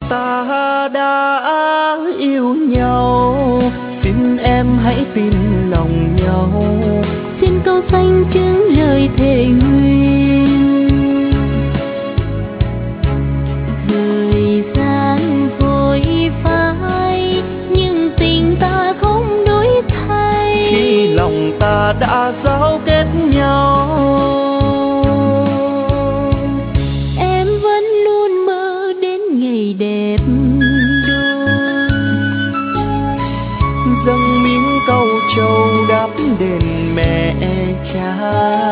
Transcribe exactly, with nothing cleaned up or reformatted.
Ta đã yêu nhau, xin em hãy tin lòng nhau. Xin câu xanh chứng lời thề nguyện. Thời gian vội phai nhưng tình ta không đổi thay. Khi lòng ta đã giao kết nhau, em vẫn luôn mơ đến ngày đẹp đôi. dâng miếng cau trầu đắp đền mẹ cha.